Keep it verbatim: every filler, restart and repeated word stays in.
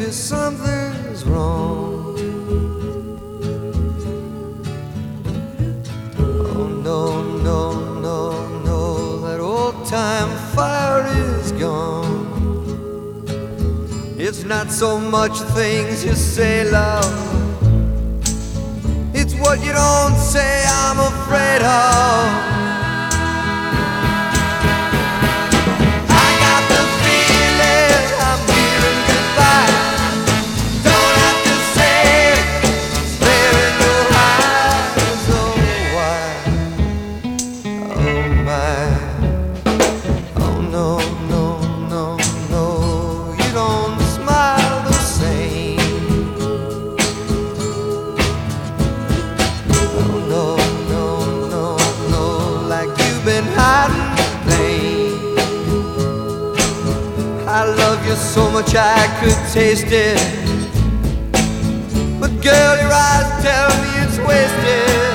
me something's wrong. Oh no, no, no, no, that old time fire is gone. It's not so much things you say, love, it's what you don't say I'm afraid of. I love you so much I could taste it, but girl, your eyes tell me it's wasted.